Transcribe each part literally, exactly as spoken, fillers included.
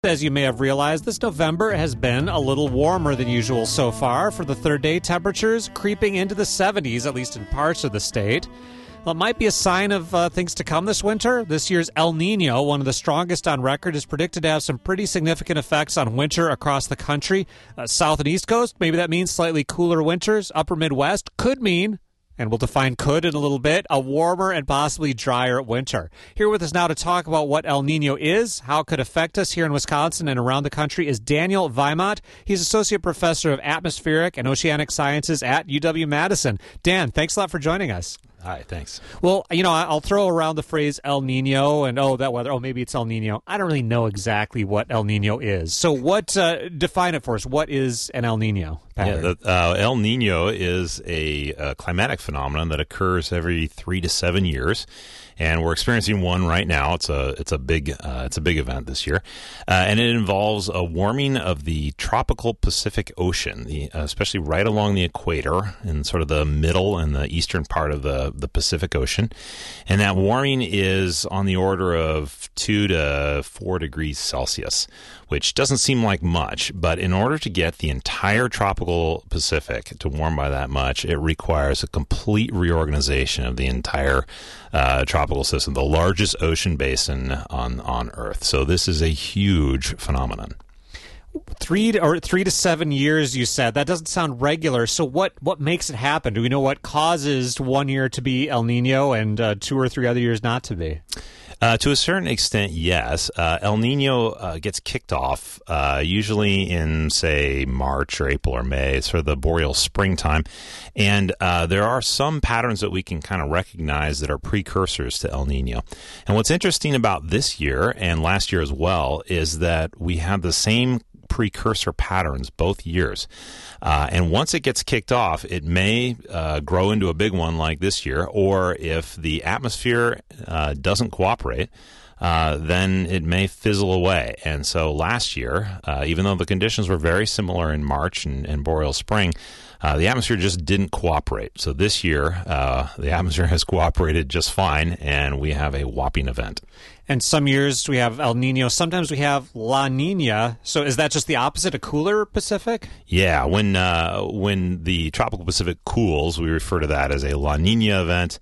As you may have realized, this November has been a little warmer than usual so far. For the third day, temperatures creeping into the seventies, at least in parts of the state. Well, it might be a sign of uh, things to come this winter. This year's El Nino, one of the strongest on record, is predicted to have some pretty significant effects on winter across the country. Uh, South and East Coast, maybe that means slightly cooler winters. Upper Midwest could mean, and we'll define could in a little bit, a warmer and possibly drier winter. Here with us now to talk about what El Nino is, how it could affect us here in Wisconsin and around the country is Daniel Wimont. He's Associate Professor of Atmospheric and Oceanic Sciences at U W-Madison. Dan, thanks a lot for joining us. Hi, thanks. Well, you know, I'll throw around the phrase El Nino and, oh, that weather, oh, maybe it's El Nino. I don't really know exactly what El Nino is. So what, uh, define it for us. What is an El Nino pattern? Yeah, the, uh, El Nino is a, a climatic phenomenon that occurs every three to seven years. And we're experiencing one right now. It's a it's a big uh, it's a big event this year, uh, and it involves a warming of the tropical Pacific Ocean, the, uh, especially right along the equator in sort of the middle and the eastern part of the the Pacific Ocean. And that warming is on the order of two to four degrees Celsius, which doesn't seem like much, but in order to get the entire tropical Pacific to warm by that much, it requires a complete reorganization of the entire uh, tropical system, the largest ocean basin on, on Earth. So this is a huge phenomenon. Three to, or three to seven years, you said. That doesn't sound regular. So what, what makes it happen? Do we know what causes one year to be El Nino and uh, two or three other years not to be? Uh, to a certain extent, yes. Uh, El Nino uh, gets kicked off uh, usually in, say, March or April or May. It's sort of the boreal springtime. And uh, there are some patterns that we can kind of recognize that are precursors to El Nino. And what's interesting about this year and last year as well is that we have the same precursor patterns both years. Uh, and once it gets kicked off, it may uh, grow into a big one like this year, or if the atmosphere uh, doesn't cooperate, uh, then it may fizzle away. And so last year, uh, even though the conditions were very similar in March and, and boreal spring, Uh, the atmosphere just didn't cooperate. So this year, uh, the atmosphere has cooperated just fine, and we have a whopping event. And some years we have El Nino. Sometimes we have La Nina. So is that just the opposite, a cooler Pacific? Yeah, when uh, when the tropical Pacific cools, we refer to that as a La Nina event.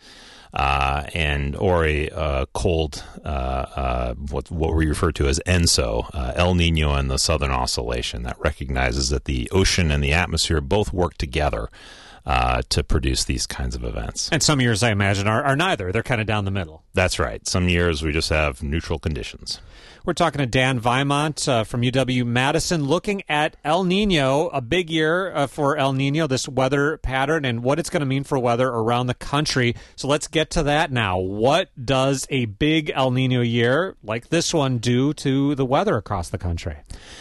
Uh, and or a uh, cold, uh, uh, what what we refer to as ENSO, uh, El Nino and the Southern Oscillation, that recognizes that the ocean and the atmosphere both work together uh, to produce these kinds of events. And some years, I imagine, are, are neither. They're kind of down the middle. That's right. Some years we just have neutral conditions. We're talking to Dan Wimont uh, from U W-Madison, looking at El Nino, a big year uh, for El Nino, this weather pattern, and what it's going to mean for weather around the country. So let's get to that now. What does a big El Nino year like this one do to the weather across the country?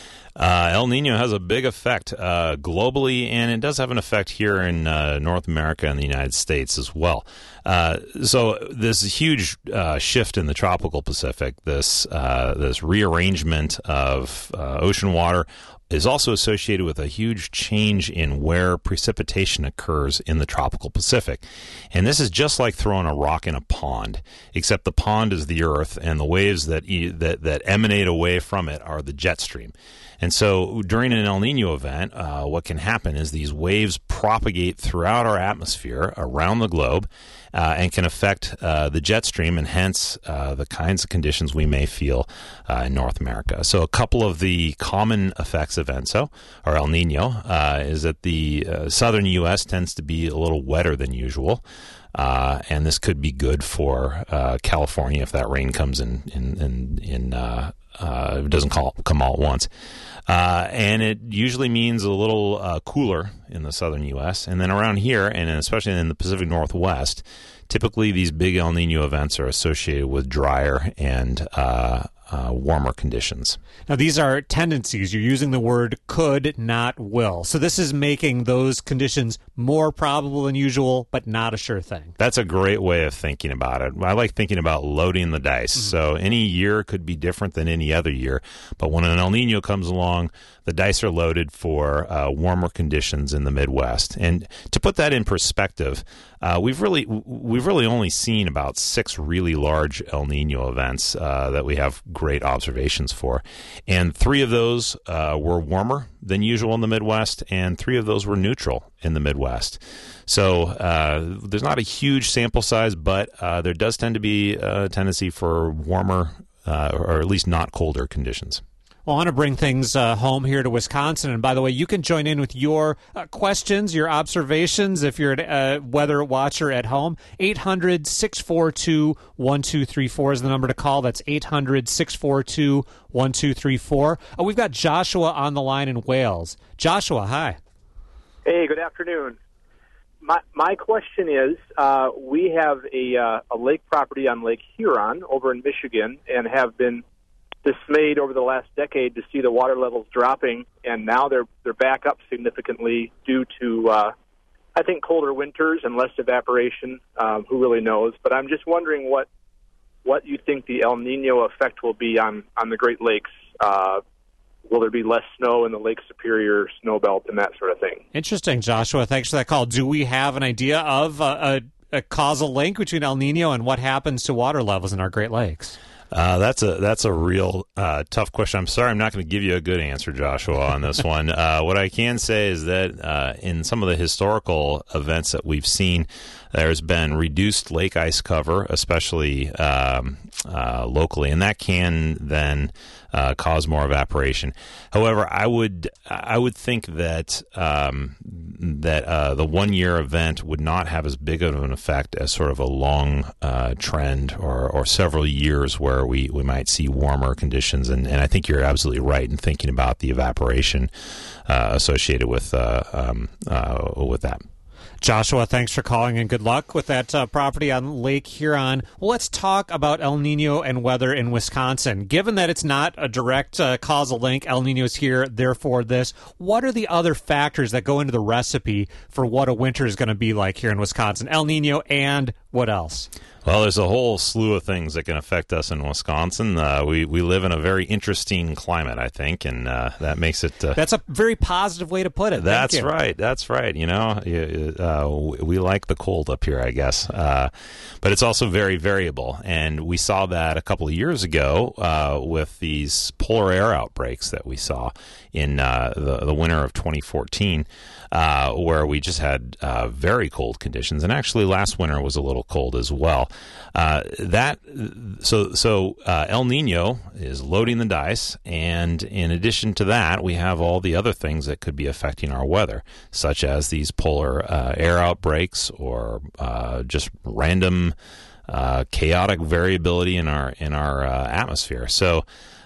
Uh, El Nino has a big effect uh, globally, and it does have an effect here in uh, North America and the United States as well. Uh, so this huge uh, shift in the tropical Pacific, this uh, this rearrangement of uh, ocean water, is also associated with a huge change in where precipitation occurs in the tropical Pacific. And this is just like throwing a rock in a pond, except the pond is the earth, and the waves that that, that emanate away from it are the jet stream. And so during an El Nino event, uh, what can happen is these waves propagate throughout our atmosphere around the globe uh, and can affect uh, the jet stream and hence uh, the kinds of conditions we may feel uh, in North America. So a couple of the common effects of ENSO, or El Nino, uh, is that the uh, southern U S tends to be a little wetter than usual. Uh, and this could be good for uh, California if that rain comes in in in, in uh, uh, it doesn't call, come all at once. Uh, and it usually means a little uh, cooler in the southern U S. And then around here, and especially in the Pacific Northwest, typically these big El Nino events are associated with drier and uh, uh, warmer conditions. Now, these are tendencies. You're using the word could, not will. So this is making those conditions more probable than usual, but not a sure thing. That's a great way of thinking about it. I like thinking about loading the dice. Mm-hmm. So any year could be different than any other year, but when an El Nino comes along, the dice are loaded for uh, warmer conditions in the Midwest. And to put that in perspective, uh, we've really we've really only seen about six really large El Nino events uh, that we have great observations for, and three of those uh, were warmer than usual in the Midwest, and three of those were neutral in the Midwest. So uh, there's not a huge sample size, but uh, there does tend to be a tendency for warmer uh, or at least not colder conditions. Well, I want to bring things uh, home here to Wisconsin. And by the way, you can join in with your uh, questions, your observations, if you're a uh, weather watcher at home. eight hundred, six four two, one two three four is the number to call. That's eight hundred, six four two, one two three four. Oh, we've got Joshua on the line in Wales. Joshua, hi. Hey, good afternoon. My my question is, uh, we have a, uh, a lake property on Lake Huron over in Michigan and have been dismayed over the last decade to see the water levels dropping, and now they're they're back up significantly due to, uh, I think, colder winters and less evaporation. Um, who really knows? But I'm just wondering what what you think the El Nino effect will be on, on the Great Lakes. Uh, will there be less snow in the Lake Superior snow belt and that sort of thing? Interesting, Joshua. Thanks for that call. Do we have an idea of uh, a, a causal link between El Nino and what happens to water levels in our Great Lakes? Uh, that's a that's a real uh, tough question. I'm sorry, I'm not going to give you a good answer, Joshua, on this one. Uh, what I can say is that uh, in some of the historical events that we've seen, there's been reduced lake ice cover, especially um, uh, locally, and that can then uh, cause more evaporation. However, I would I would think that um, that uh, the one year event would not have as big of an effect as sort of a long uh, trend or or several years where we, we might see warmer conditions. And, and I think you're absolutely right in thinking about the evaporation uh, associated with uh, um, uh, with that. Joshua, thanks for calling and good luck with that uh, property on Lake Huron. Well, let's talk about El Nino and weather in Wisconsin. Given that it's not a direct uh, causal link, El Nino's here, therefore this, what are the other factors that go into the recipe for what a winter is going to be like here in Wisconsin? El Nino and what else? Well, there's a whole slew of things that can affect us in Wisconsin. Uh, we, we live in a very interesting climate, I think, and uh, that makes it... Uh, that's a very positive way to put it. That's Thank you. right. That's right. You know, uh, we like the cold up here, I guess. Uh, but it's also very variable, and we saw that a couple of years ago uh, with these polar air outbreaks that we saw in uh, the, the winter of twenty fourteen, uh, where we just had uh, very cold conditions. And actually, last winter was a little cold as well. Uh, that so so uh, El Nino is loading the dice, and in addition to that, we have all the other things that could be affecting our weather, such as these polar uh, air outbreaks or uh, just random uh, chaotic variability in our in our uh, atmosphere. So.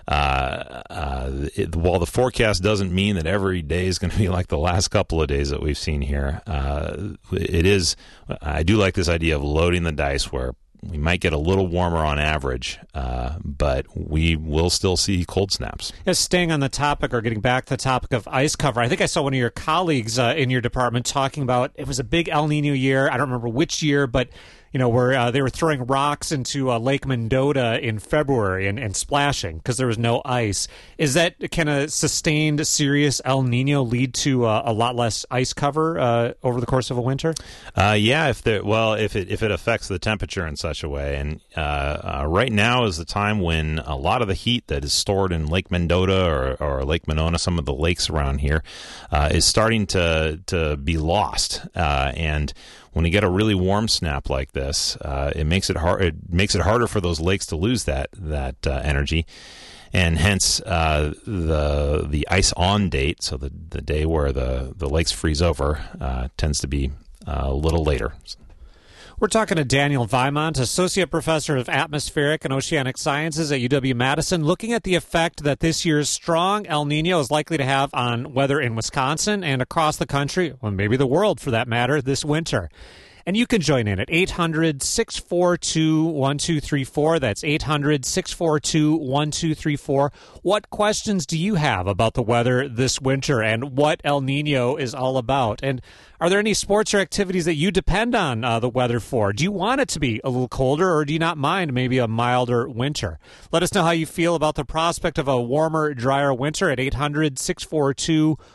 Uh, uh, it, while the forecast doesn't mean that every day is going to be like the last couple of days that we've seen here, uh, it is. I do like this idea of loading the dice, where we might get a little warmer on average, uh, but we will still see cold snaps. Yeah, staying on the topic, or getting back to the topic of ice cover, I think I saw one of your colleagues uh, in your department talking about it was a big El Nino year. I don't remember which year, but you know, where uh, they were throwing rocks into uh, Lake Mendota in February and, and splashing because there was no ice. Is that, can a sustained, serious El Nino lead to uh, a lot less ice cover uh, over the course of a winter? Uh, yeah, if there, well, if it if it affects the temperature in such a way, and uh, uh, right now is the time when a lot of the heat that is stored in Lake Mendota or, or Lake Monona, some of the lakes around here, uh, is starting to to be lost, uh, and when you get a really warm snap like this, uh, it makes it hard. It makes it harder for those lakes to lose that that uh, energy, and hence uh, the the ice on date. So the, the day where the, the lakes freeze over uh, tends to be uh, a little later. We're talking to Daniel Vimont, Associate Professor of Atmospheric and Oceanic Sciences at U W-Madison, looking at the effect that this year's strong El Nino is likely to have on weather in Wisconsin and across the country, or maybe the world for that matter, this winter. And you can join in at eight hundred, six four two, one two three four. That's eight hundred, six four two, one two three four. What questions do you have about the weather this winter and what El Nino is all about? And are there any sports or activities that you depend on uh, the weather for? Do you want it to be a little colder, or do you not mind maybe a milder winter? Let us know how you feel about the prospect of a warmer, drier winter at eight hundred, six four two,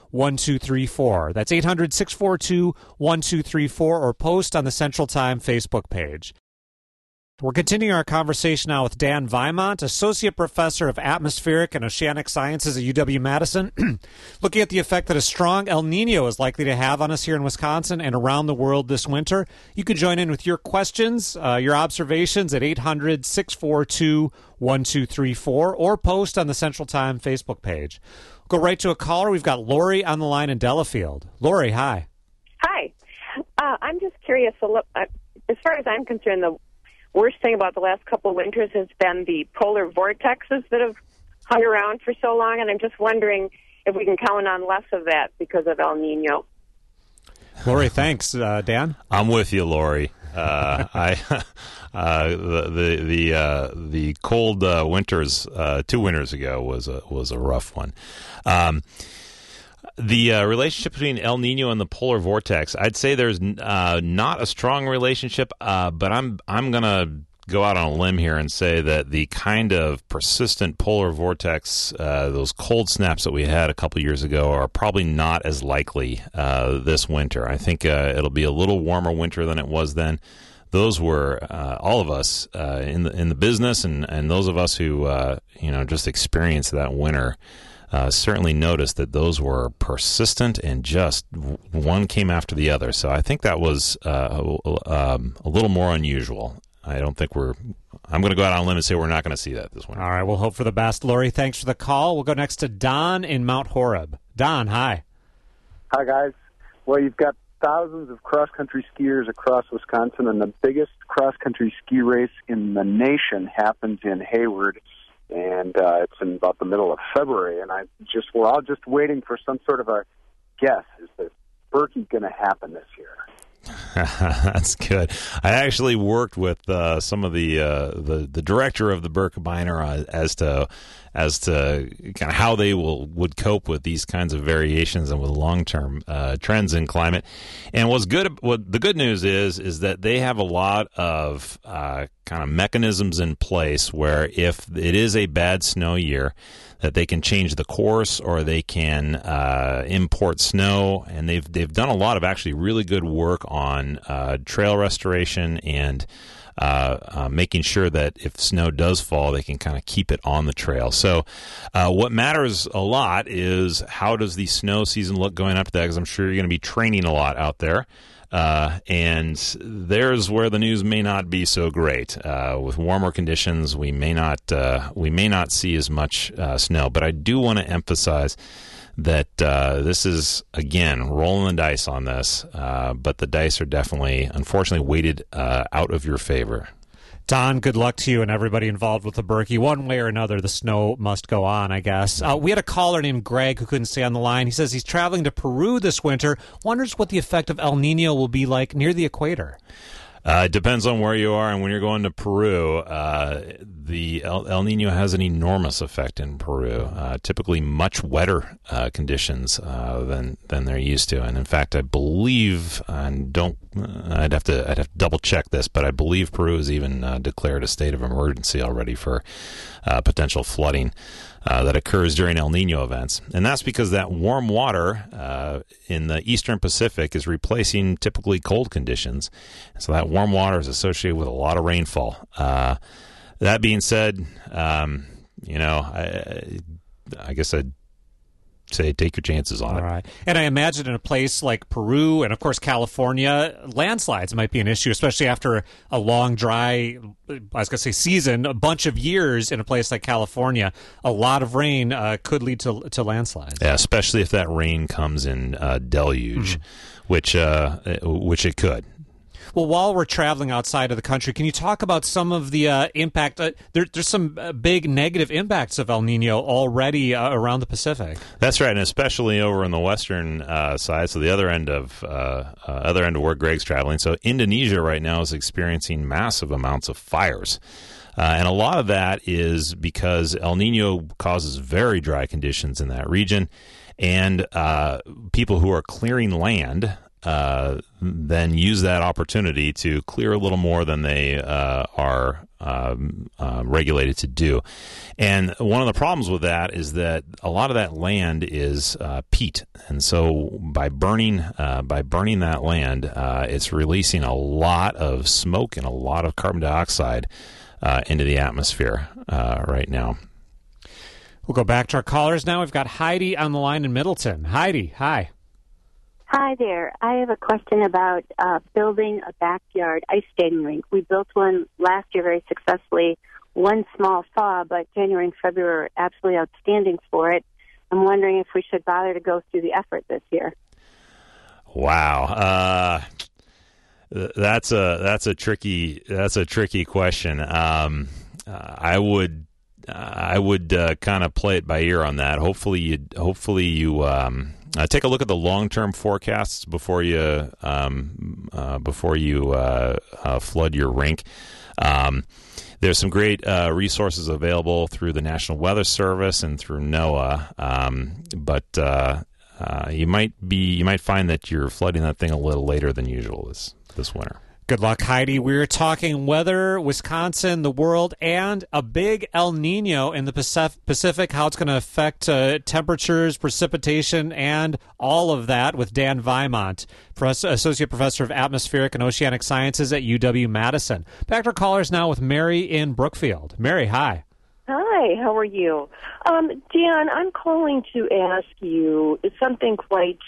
one two three four. That's eight hundred, six four two, one two three four, or post on the Central Time Facebook page. We're continuing our conversation now with Dan Vimont, Associate Professor of Atmospheric and Oceanic Sciences at U W-Madison, looking at the effect that a strong El Niño is likely to have on us here in Wisconsin and around the world this winter. You can join in with your questions, uh, your observations at eight hundred, six four two, one two three four, or post on the Central Time Facebook page. We'll go right to a caller. We've got Lori on the line in Delafield. Lori, hi. Hi. Uh, I'm just curious, as far as I'm concerned, the worst thing about the last couple of winters has been the polar vortexes that have hung around for so long, and I'm just wondering if we can count on less of that because of El Nino. Lori, thanks. Uh, Dan? I'm with you, Lori. Uh, I uh, the the the, uh, the cold uh, winters uh, two winters ago was a was a rough one. Um, The uh, relationship between El Nino and the polar vortex, I'd say there's uh, not a strong relationship, uh, but I'm I'm going to go out on a limb here and say that the kind of persistent polar vortex, uh, those cold snaps that we had a couple years ago, are probably not as likely uh, this winter. I think uh, it'll be a little warmer winter than it was then. Those were uh, all of us uh, in the in the business, and, and those of us who uh, you know just experienced that winter. Uh, certainly noticed that those were persistent and just one came after the other. So I think that was uh, um, a little more unusual. I don't think we're – I'm going to go out on a limb and say we're not going to see that this winter. All right, we'll hope for the best. Lori, thanks for the call. We'll go next to Don in Mount Horeb. Don, hi. Hi, guys. Well, you've got thousands of cross-country skiers across Wisconsin, and the biggest cross-country ski race in the nation happens in Hayward. And uh, it's in about the middle of February, and I just we're all just waiting for some sort of a guess. Is the Berkey going to happen this year? That's good. I actually worked with uh, some of the, uh, the the director of the Birkebeiner as to as to kind of how they will would cope with these kinds of variations and with long term uh, trends in climate. And what's good, what the good news is, is that they have a lot of uh, kind of mechanisms in place where if it is a bad snow year, that they can change the course or they can uh, import snow, and they've they've done a lot of actually really good work on uh, trail restoration and uh, uh, making sure that if snow does fall, they can kind of keep it on the trail. So uh, what matters a lot is how does the snow season look going up to that, because I'm sure you're going to be training a lot out there. Uh, and there's where the news may not be so great. Uh, with warmer conditions, we may not uh, we may not see as much uh, snow. But I do want to emphasize that uh, this is, again, rolling the dice on this. Uh, but the dice are definitely, unfortunately, weighted uh, out of your favor. Don, good luck to you and everybody involved with the Berkey. One way or another, the snow must go on, I guess. Uh, we had a caller named Greg who couldn't stay on the line. He says he's traveling to Peru this winter, wonders what the effect of El Nino will be like near the equator. Uh, it depends on where you are, and when you're going to Peru, uh, the El, El Nino has an enormous effect in Peru. Uh, typically, much wetter uh, conditions uh, than than they're used to, and in fact, I believe, and don't, I'd have to I'd have to double check this, but I believe Peru has even uh, declared a state of emergency already for uh, potential flooding Uh, that occurs during El Nino events. And that's because that warm water uh, in the eastern Pacific is replacing typically cold conditions. So that warm water is associated with a lot of rainfall. Uh, that being said, um, you know, I, I guess I'd say take your chances on All it. right. And I imagine in a place like Peru and, of course, California, landslides might be an issue, especially after a long, dry, I was going to say season, a bunch of years in a place like California. A lot of rain uh, could lead to to landslides. Yeah, especially if that rain comes in uh, deluge, mm-hmm. which uh, which it could. Well, while we're traveling outside of the country, can you talk about some of the uh, impact? Uh, there, there's some uh, big negative impacts of El Nino already uh, around the Pacific. That's right, and especially over on the western uh, side, so the other end of uh, uh, other end of where Greg's traveling. So Indonesia right now is experiencing massive amounts of fires. Uh, and a lot of that is because El Nino causes very dry conditions in that region, and uh, people who are clearing land uh, then use that opportunity to clear a little more than they uh, are um, uh, regulated to do. And one of the problems with that is that a lot of that land is uh, peat, and so by burning uh, by burning that land, uh, it's releasing a lot of smoke and a lot of carbon dioxide uh, into the atmosphere uh, right now. We'll go back to our callers now. We've got Heidi on the line in Middleton. Heidi, hi. Hi there. I have a question about uh, building a backyard ice skating rink. We built one last year very successfully, one small thaw, but January and February are absolutely outstanding for it. I'm wondering if we should bother to go through the effort this year. Wow. Uh, that's a that's a tricky that's a tricky question. Um, uh, I would I would uh, kind of play it by ear on that. Hopefully you hopefully you um, uh, take a look at the long-term forecasts before you um, uh, before you uh, uh, flood your rink. Um, there's some great uh, resources available through the National Weather Service and through NOAA, um, but uh, uh, you might be you might find that you're flooding that thing a little later than usual this this winter. Good luck, Heidi. We're talking weather, Wisconsin, the world, and a big El Nino in the Pacific, how it's going to affect uh, temperatures, precipitation, and all of that with Dan Vimont, Associate Professor of Atmospheric and Oceanic Sciences at U W-Madison. Back to our callers now with Mary in Brookfield. Mary, hi. Hi, how are you? Um, Dan, I'm calling to ask you something quite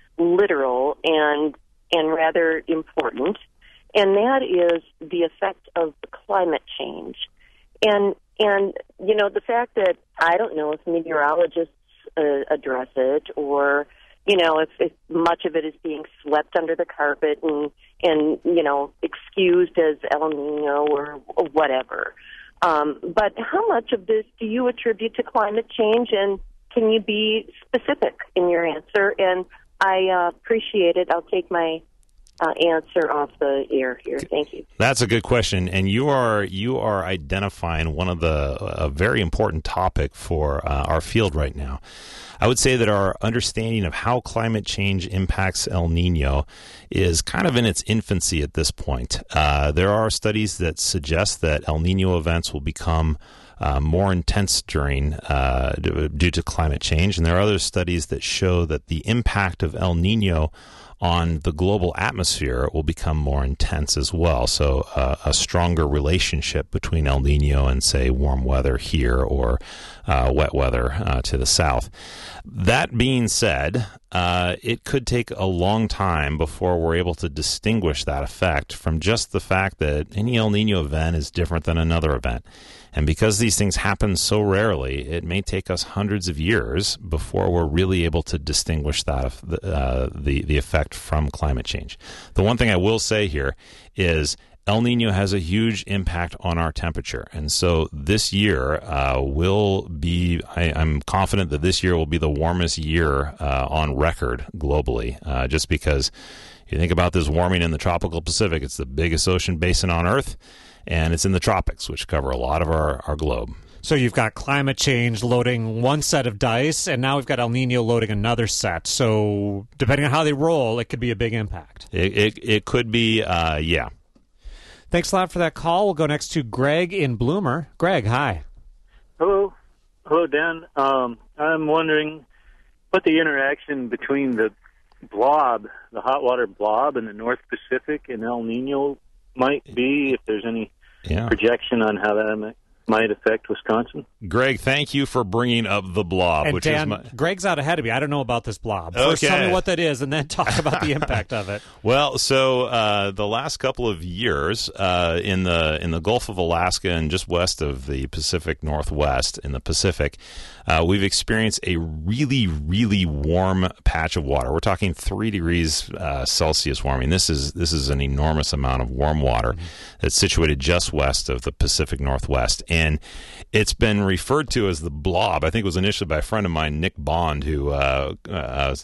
literal and and rather important. And that is the effect of climate change. And, and you know, the fact that I don't know if meteorologists uh, address it or, you know, if, if much of it is being swept under the carpet and, and you know, excused as El Nino or, or whatever. Um, but how much of this do you attribute to climate change, and can you be specific in your answer? And I uh, appreciate it. I'll take my Uh, answer off the air here. Thank you. That's a good question, and you are you are identifying one of the a very important topic for uh, our field right now. I would say that our understanding of how climate change impacts El Nino is kind of in its infancy at this point. Uh, there are studies that suggest that El Nino events will become Uh, more intense during uh, due to climate change, and there are other studies that show that the impact of El Nino on the global atmosphere will become more intense as well. So uh, a stronger relationship between El Nino and, say, warm weather here or uh, wet weather uh, to the south. That being said, uh, it could take a long time before we're able to distinguish that effect from just the fact that any El Nino event is different than another event. And because these things happen so rarely, it may take us hundreds of years before we're really able to distinguish that uh, the the effect from climate change. The one thing I will say here is El Nino has a huge impact on our temperature. And so this year uh, will be, I, I'm confident that this year will be the warmest year uh, on record globally, uh, just because you think about this warming in the tropical Pacific, it's the biggest ocean basin on Earth. And it's in the tropics, which cover a lot of our, our globe. So you've got climate change loading one set of dice, and now we've got El Nino loading another set. So depending on how they roll, it could be a big impact. It it, it could be, uh, yeah. Thanks a lot for that call. We'll go next to Greg in Bloomer. Greg, hi. Hello. Hello, Dan. Um, I'm wondering what the interaction between the blob, the hot water blob in the North Pacific and El Nino might be, if there's any yeah. projection on how that might, might affect Wisconsin. Greg, thank you for bringing up the blob. And which Dan, is my... Greg's out ahead of me. I don't know about this blob. First, okay. tell me what that is, and then talk about the impact of it. Well, so uh, the last couple of years uh, in the in the Gulf of Alaska and just west of the Pacific Northwest in the Pacific, uh, we've experienced a really, really warm patch of water. We're talking three degrees uh, Celsius warming. This is this is an enormous amount of warm water mm-hmm. that's situated just west of the Pacific Northwest, and it's been referred to as the blob. I think it was initially by a friend of mine, Nick Bond, who uh, uh,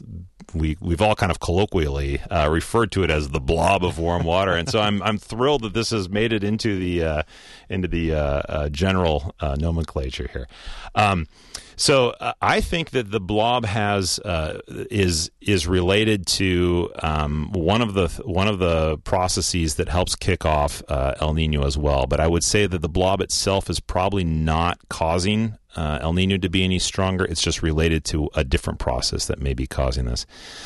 we we've all kind of colloquially uh, referred to it as the blob of warm water, and so I'm I'm thrilled that this has made it into the uh, into the uh, uh, general uh, nomenclature here. Um, So uh, I think that the blob has uh, is is related to um, one of the one of the processes that helps kick off uh, El Nino as well. But I would say that the blob itself is probably not causing uh, El Nino to be any stronger. It's just related to a different process that may be causing this.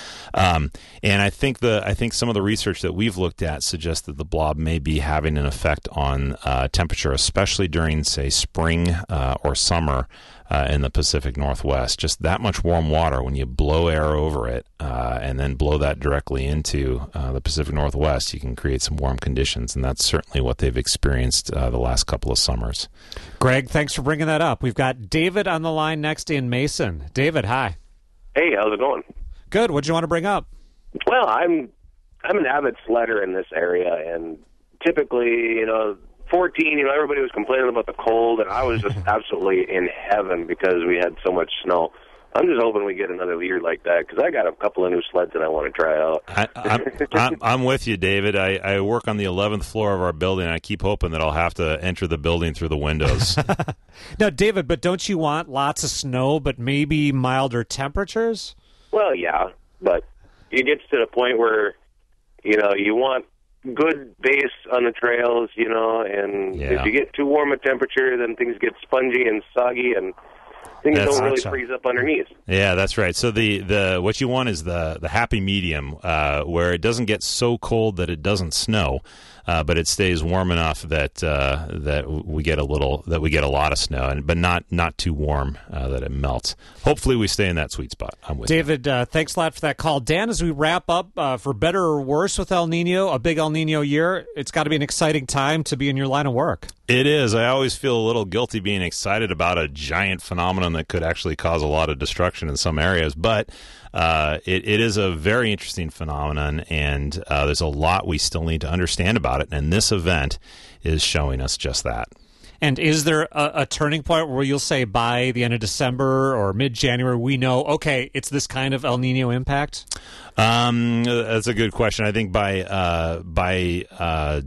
Um, and I think the I think some of the research that we've looked at suggests that the blob may be having an effect on uh, temperature, especially during, say, spring uh, or summer uh, in the Pacific Northwest. Just that much warm water, when you blow air over it uh, and then blow that directly into uh, the Pacific Northwest, you can create some warm conditions, and that's certainly what they've experienced uh, the last couple of summers. Greg, thanks for bringing that up. We've got David on the line next in Mason. David, hi. Hey, how's it going? Good. What do you want to bring up? Well, I'm I'm an avid sledder in this area, and typically, you know, fourteen, you know, everybody was complaining about the cold, and I was just absolutely in heaven because we had so much snow. I'm just hoping we get another year like that because I got a couple of new sleds that I want to try out. I, I'm, I'm, I'm with you, David. I, I work on the eleventh floor of our building, and I keep hoping that I'll have to enter the building through the windows. Now, David, but don't you want lots of snow, but maybe milder temperatures? Well, yeah, but it gets to the point where, you know, you want good base on the trails, you know, and Yeah. if you get too warm a temperature, then things get spongy and soggy, and things That's don't really awesome. freeze up underneath. Yeah, that's right. So the, the what you want is the the happy medium, uh, where it doesn't get so cold that it doesn't snow, uh, but it stays warm enough that uh, that we get a little that we get a lot of snow, and but not not too warm uh, that it melts. Hopefully, we stay in that sweet spot. I'm with you. David, uh, thanks a lot for that call. Dan, as we wrap up, uh, for better or worse with El Nino, a big El Nino year, it's got to be an exciting time to be in your line of work. It is. I always feel a little guilty being excited about a giant phenomenon that could actually cause a lot of destruction in some areas, but uh, it, it is a very interesting phenomenon, and uh, there's a lot we still need to understand about it, and this event is showing us just that. And is there a, a turning point where you'll say by the end of December or mid-January we know, okay, it's this kind of El Nino impact? Um, that's a good question. I think by uh, by uh,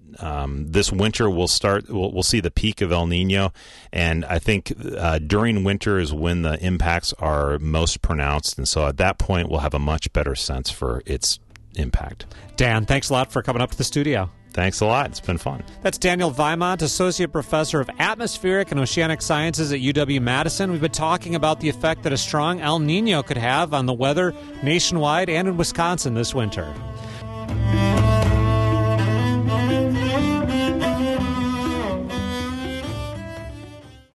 um, this winter we'll start. We'll, we'll see the peak of El Nino, and I think uh, during winter is when the impacts are most pronounced, and so at that point we'll have a much better sense for its impact. Dan, thanks a lot for coming up to the studio. Thanks a lot. It's been fun. That's Daniel Vimont, Associate Professor of Atmospheric and Oceanic Sciences at U W-Madison. We've been talking about the effect that a strong El Nino could have on the weather nationwide and in Wisconsin this winter.